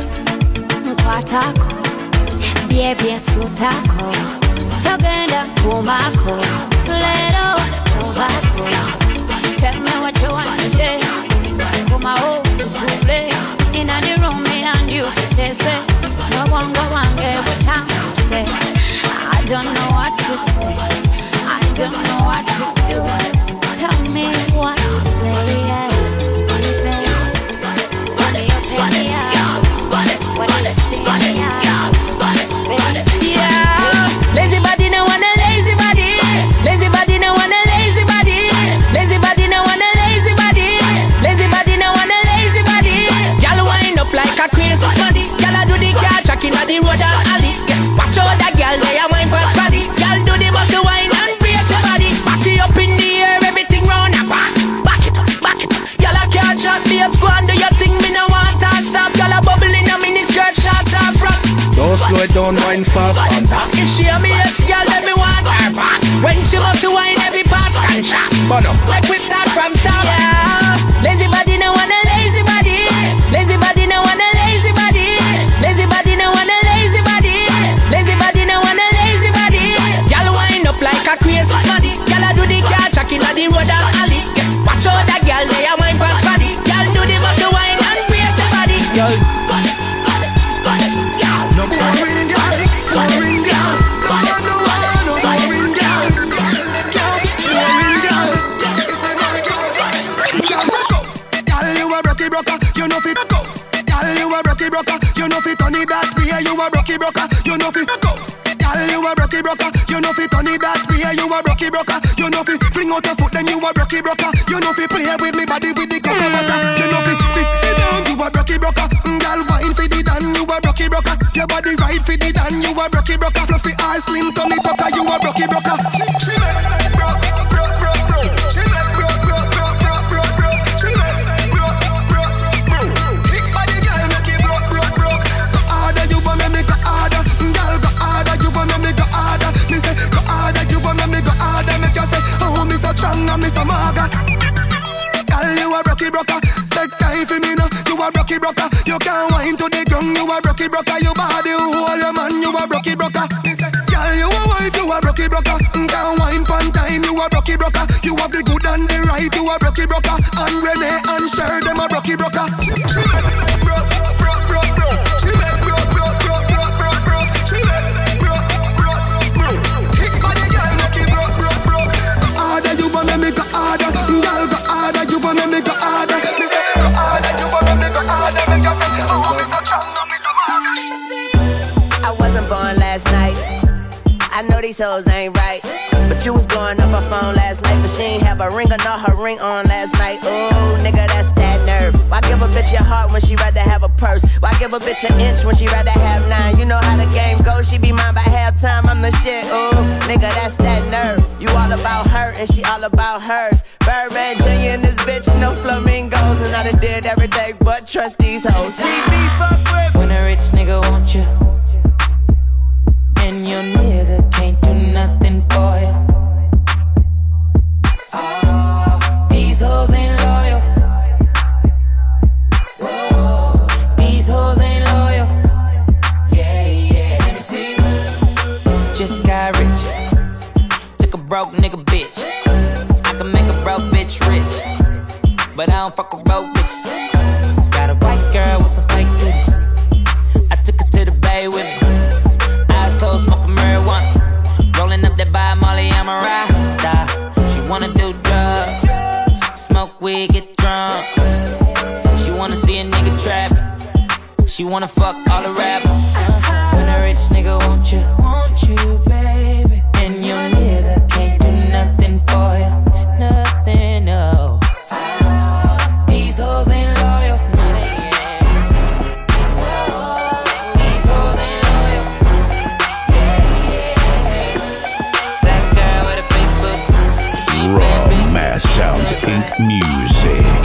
mkwatako byebye sutako togenda kumako lero tobako. Tell me what you want today. Come out to play in the room, me and you to say no one go on every time you say I don't know what to say, I don't know what to do. Tell me what to say, yeah, baby. When you open the eyes, when you see the eyes, baby. Yeah, lazy body no want a lazy body. Lazy body no want a lazy body. Lazy body no want a lazy body. Lazy body no want a lazy body. Girl wind up like a crazy body. Girl I do the car track inna the road and alley. Watch out that girl lay a wine for body. Girl do the muscle wine and brace your body. Body up in the air, everything round and back. Back it up, back it up. Girl I can't shot babes, go and do your thing. Me no want to stop. Girl I bubble in a mini skirt, shots off front. Don't slow it down, wine fast and back. If she a me ex girl, let me want her back. When she must wine, every part can shot. Like we start from top. Yeah. Lazy body no want a lazy body. Lazy body no want a lazy body. Lazy body no want a lazy body. Lazy body no want a lazy body. Girl wind up like a crazy body. Girl I do the car track inna the road and alley. Watch out that girl lay a wine past body. Girl do the muscle wine and brace your body. Girl. No boring girl, boring girl. No boring girl. Girl, you a rocky broker, you know fit go. Girl, you a rocky broker, you know fit turn it that way. You a rocky broker, you know fit go. Girl, you a rocky broker, you know fit turn it that way. You a rocky broker, you know fit fling out your foot, then you a rocky broker. You know fit play with me body with the cocoa butter. You know fit sit down, you a rocky broker. Girl, wine for the dan, you a rocky broker. Your body right for the dan, you a rocky broker. Fluffy ass, slim tummy tucker, you a rocky broker. She make broke. She make broke. She make broke. Big body girl make it broke. Go harder, you want me go harder. Girl, go harder, you want me go harder. Me say go harder, you want me go harder. Make you say, oh, me so strong and me so maga. Girl, you a rocky broker. Take time for me now. You a rocky broker. You can't wine to the ground. You a rocky broker. You body hold your man. You a rocky broker. Me say, girl, you a wife. You a rocky broker. Can't wine pan time. You a rocky broker. You have the good and the right. You a rocky broker. And Renee and Cher them a rocky broker. She make broke. She make broke. She make broke. Big body girl make it broke. Go harder, you want me go harder. Girl, go harder, you want me go harder. Me say go harder, you want me go harder. Make you say, oh, me so strong, me so maga. I wasn't born last night. I know these hoes ain't right. But you was blowing up her phone last night. But she ain't have a ring or not her ring on last night. Ooh, nigga, that's that nerve. Why give a bitch your heart when she rather have a purse? Why give a bitch an inch when she rather have 9? You know how the game goes, she be mine by halftime. I'm the shit, ooh, nigga, that's that nerve. You all about her and she all about hers. Birdman Jr. and this bitch, no flamingos. And I done did every day but trust these hoes. See me fuck with. When a rich nigga want you and your nigga can't do nothing for you. These hoes ain't loyal. Whoa, these hoes ain't loyal. Yeah, let me see. Just got rich. Took a broke nigga bitch. I can make a but I don't fuck with broke bitches. Got a white girl with some fake titties. I took her to the bay with me. Eyes closed, smoking marijuana. Rolling up that by Molly, I'm a rasta. She wanna do drugs, smoke weed, get drunk. She wanna see a nigga trap. She wanna fuck all the rappers. When a rich nigga want you, baby. And your nigga can't do nothing for you, nothing, no. These hoes ain't loyal. These hoes ain't loyal. Black girl with a big book. Raw Mass Sounds Inc. Music.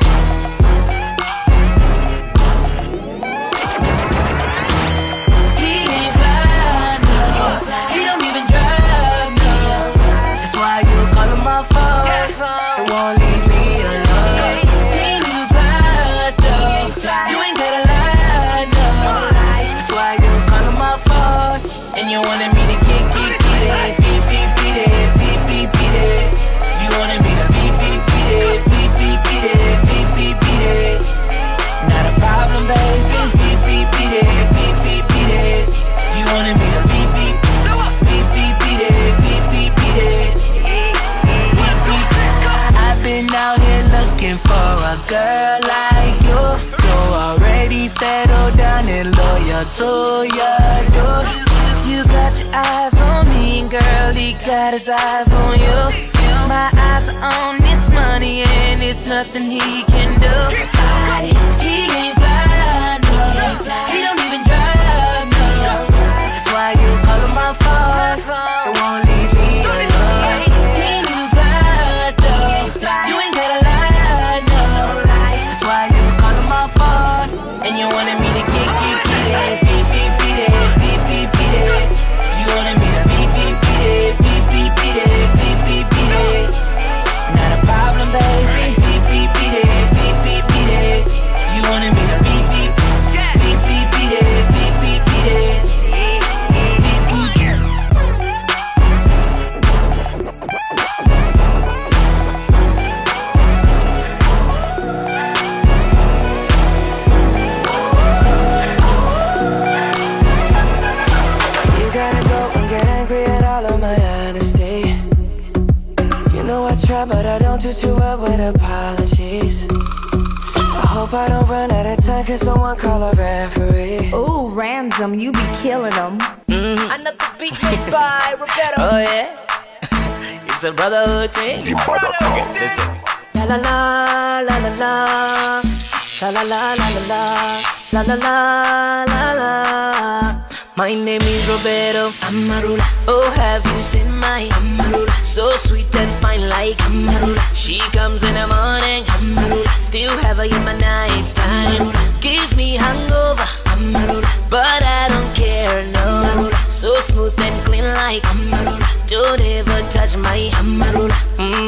Girl like you, so already settled down and loyal to your door. You got your eyes on me, girl, he got his eyes on you. My eyes are on this money and it's nothing he can do. He ain't fly, no, he don't even drive, no. That's why you call him my phone, it won't leave me alone. He ain't even fly, though, you ain't gotta lie. Why you calling my phone? And you wanted me to get it, beep, beep, beat it, beep, beep, beat it. You wanted me to beep, beep, beat it, beep, beep, beat it, beep, beep, beat it. Not a problem, baby. Beep, beep, beat it, beep, beep, beat it. You wanted me to beep, beep, beep, beep, beat it, beep, beep, beat it. Beep, beep. Try, but I don't do too well with apologies. I hope I don't run out of time, cause someone call a referee. Ooh, Ransom, you be killing them. Another beat by Roberto. Oh yeah, it's a brotherhood thing. Listen. La la la la la la la la la la la la la la la. My name is Roberto Amarula. Oh, have you seen my Amarula? So sweet and fine like Amarula. She comes in the morning, Amarula. Still have her in my night time. Gives me hangover, Amarula. But I don't care, no. Amarula. So smooth and clean like Amarula. Don't ever touch my Amarula.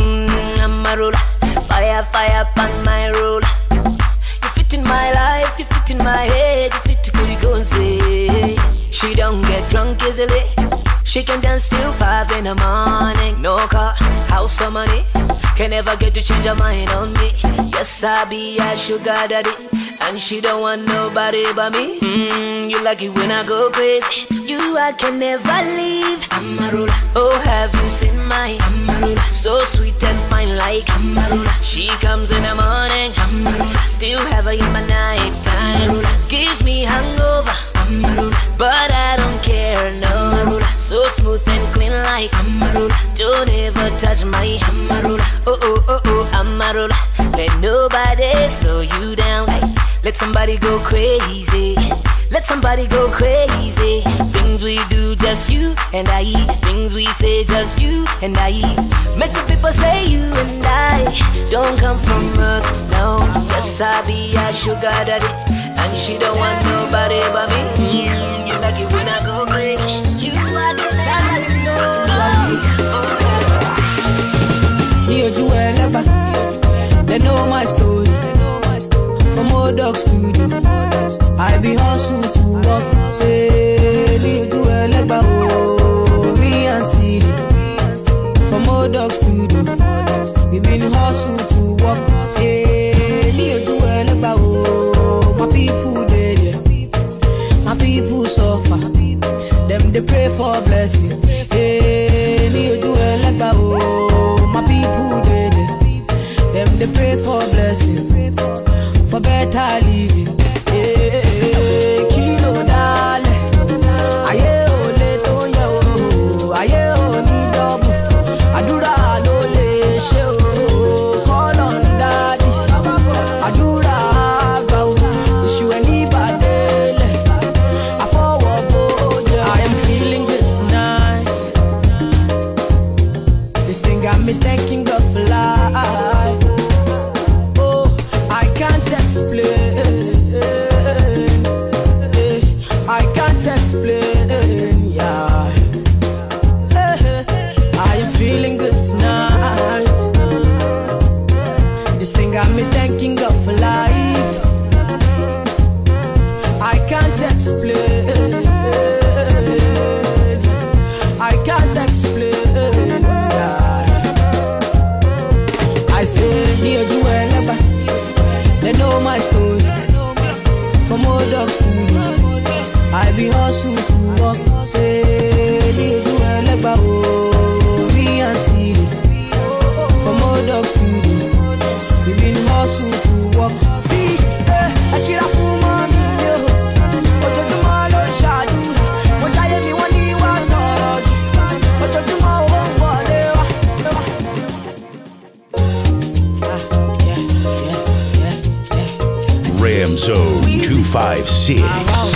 Amarula. Fire, fire upon my ruler. You fit in my life, you fit in my head, you fit to Kulikonse. She don't get drunk easily. She can dance till 5 in the morning. No car, house or money, can never get to change her mind on me. Yes, I be a sugar daddy, and she don't want nobody but me. You like it when I go crazy. You I can never leave. Amarula. Oh, have you seen my Amarula? So sweet and fine like Amarula. She comes in the morning, Amarula. Still have her in my night time. Amarula. Gives me hangover, Amarula. But I don't care, no. So smooth and clean like Amarula. Don't ever touch my Amarula. Oh, oh, oh, oh, Amarula. Let nobody slow you down. Let somebody go crazy. Let somebody go crazy. Things we do, just you and I. Things we say, just you and I. Make the people say you and I don't come from earth, no. Yes, I be a sugar daddy, and she don't want nobody but me. You like it when I go crazy. You are the family, Here you are, they know my story. From old dogs to you, I be hustle to walk. Say, do a leba, me and Siri. From old dogs to you, we been hustle to walk. Say, better living. Kilo dale, aye ole to ye o, aye oni double. Adura lo le ṣe o, call on daddy. Adura agba o, tishu eni badele. Afowo boja, I am feeling good tonight. This thing got me thanking God for life. Oh, I can't explain. I can't explain, yeah. I am feeling good tonight. This thing got me thanking God for life. I can't explain. I can't explain, yeah. I say, near you ever. They know my story. From old dogs to you. I be hustle to walk. Say, near you ever. Oh, me and see. From old dogs to you. We been hustle to walk. See, I kill a fool, mommy. But you do my Lord Shadu. But I am the one who was hard. But you do my own body. Ramzo 256.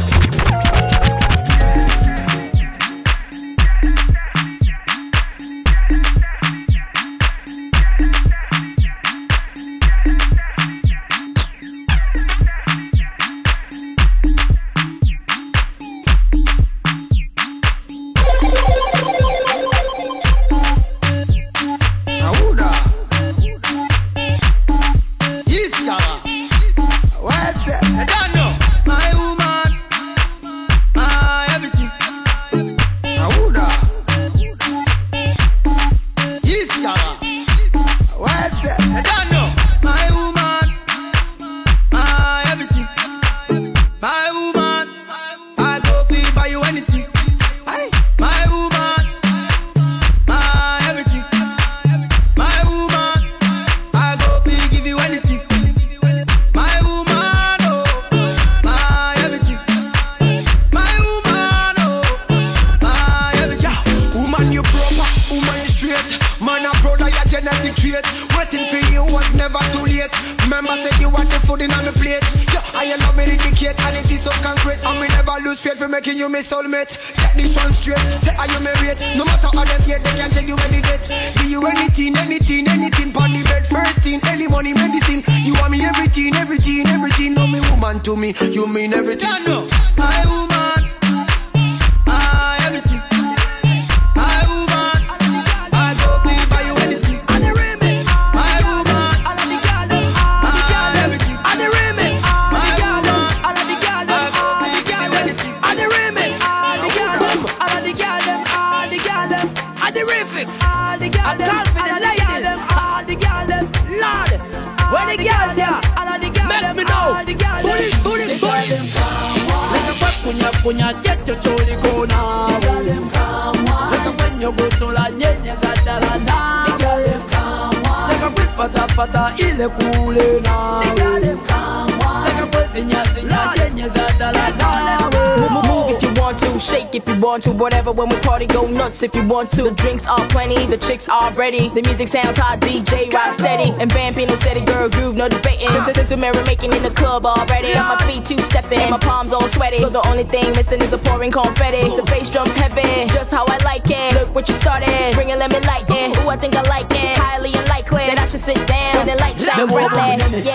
Whatever, when we party, go nuts if you want to. The drinks are plenty, the chicks are ready. The music sounds hot, DJ ride steady. And vamping no steady, girl groove, no debating. Since we're merrymaking in the club already. Got my feet two-stepping, and my palms all sweaty. So the only thing missing is the pouring confetti. The bass drums heavy, just how I like it. Look what you started, bring it, let me light it. Ooh, I think I like it, highly unlikely that I should sit down when the light shine brightly. Yeah.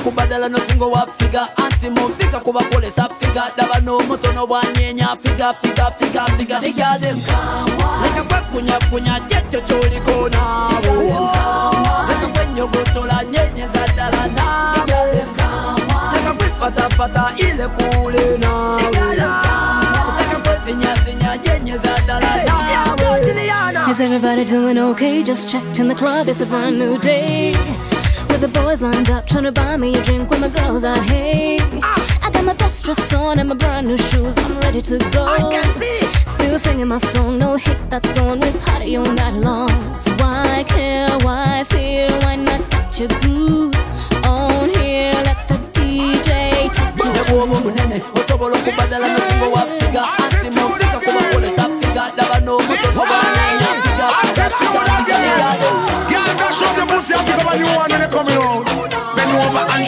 The girl them come on. Like a punya jet to the corner. Like a when you go to la nyenye zadala na. The girl them come on. Like a whip pata ile kule na. The girl them come on. Like a sinya nyenye zadala na. Is everybody doing okay? Just checked in the club, it's a brand new day. With the boys lined up, trying to buy me a drink when my girls are hey. I got my best dress on and my brand new shoes, I'm ready to go. I can see. Still singing my song, no hit that's going with party all night long. So why care, why fear, why not get your groove on here? Let the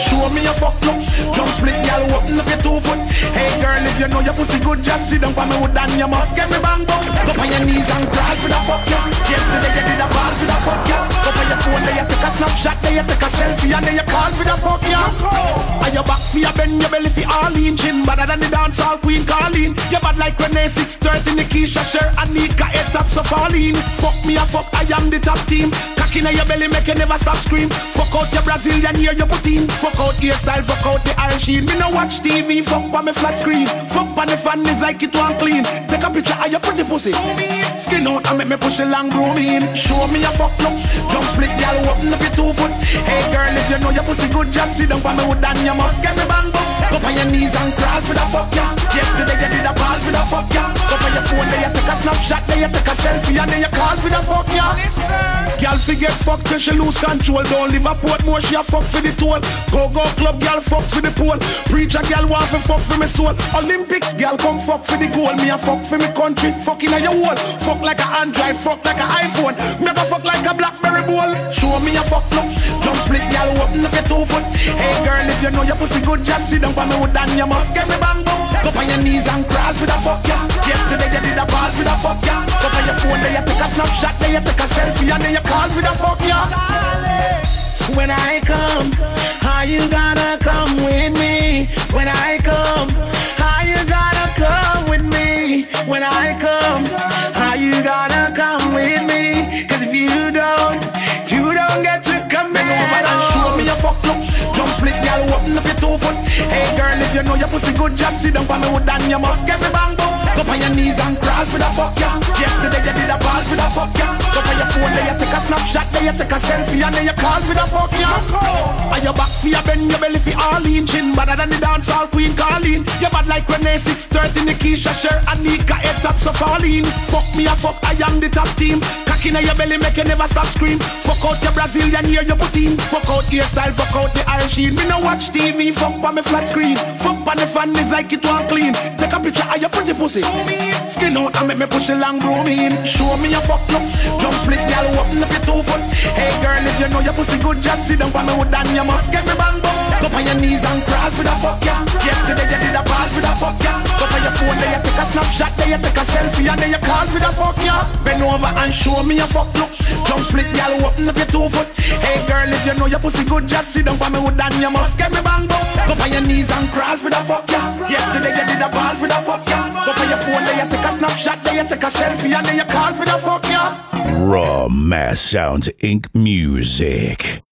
show me a fuck look. Jump split, girl, open up your 2 foot. Hey girl, if you know your pussy good, just sit down for me wood and you must get me bang bang. Go on your knees and crawl for the fuck ya. Yesterday you did a ball for the fuck ya. Go on your phone, there you take a snapshot, there you take a selfie, and then you call for the fuck ya. And your back for your bend, your belly for all in. Chin better than the dancehall queen Colleen. You bad like Renee 630, Nikisha, Cher, Anika, 8 tops of Pauline. Fuck me a fuck, I am the top team. Cock in your belly, make you never stop scream. Fuck out your Brazilian here, you put in. Fuck out hairstyle, fuck out the iron sheen. Me no watch TV, fuck on me flat screen. Fuck on the fan is like it one clean. Take a picture of your pretty pussy. Skin out and make me push the long groom in. Show me a fuck look. Jump split, girl, open up your 2 foot. Hey girl, if you know your pussy good, just sit down for me wood and you must get me bang bang. Go on your knees and crawl for the fuck ya. Yesterday you did a ball for the fuck ya. Go on your phone, there you take a snapshot, there you take a selfie, and then you call for the fuck ya. Girl forget fuck till she lose control. Don't live a Portmore, she a fuck for the toll. Go club, girl fuck for the pole. Preacher girl want to fuck for me soul. Olympics girl come fuck for the goal. Me a fuck for me country, fucking at your wall. Fuck like a Android, fuck like a iPhone. Make a fuck like a Blackberry bowl. Show me a fuck look. Jump split girl, open up your 2 foot. Hey girl, if you know your pussy good, just sit down for me wood and you must get me bang bang. Go on your knees and crawl for the fuck ya. Yesterday you did a ball for the fuck ya. Go on your phone, there you take a snapshot, there you take a selfie, and then you call for the fuck ya. When I come, how you gonna come with me? When I come, how you gonna come with me? When I come, how you gonna come with me? Cause if you don't get to come in. Show me your fuck look. Jump split, girl, open up your 2 foot. Hey girl, if you know your pussy good, just sit down for me wood and you must get me bang bang. Go on your knees and crawl for the fuck ya. Yesterday you did a ball for the fuck ya. Go on your phone, there you take a snapshot, there you take a selfie, and then you call for the fuck ya. And your back for your bend, your belly for all in. Chin better than the dancehall queen Colleen. You bad like Renee 630, Nikisha, Cher, Anika, 8 tops of Pauline. Fuck me a fuck, I am the top team. Cock in your belly, make you never stop scream. Fuck out your Brazilian here, you put in. Fuck out hairstyle, fuck out the iron sheen. Me no watch TV, fuck on me flat screen. Fuck on the fan is like it one clean. Take a picture of your pretty pussy. Skin out and make me push the long groom in. Show me a fuck look. Jump split, girl, open up your 2 foot. Hey girl, if you know your pussy good, just sit down for me wood and you must get me bang bang. Go on your knees and crawl for the fuck ya. Yesterday you did a ball for the fuck ya. Go on your phone, there you take a snapshot, there you take a selfie, and then you call for the fuck ya. Bend over and show me a fuck look. Jump split, girl, open up your 2 foot. Hey girl, if you know your pussy good, just sit down for me wood and you must get me bang bang. Go on your knees and crawl for the fuck ya. Yesterday you did a ball for the fuck ya. Go on your phone, there you take a snapshot, there you take a selfie, and then you call for the fuck ya. Raw Mass Sounds Inc. Music.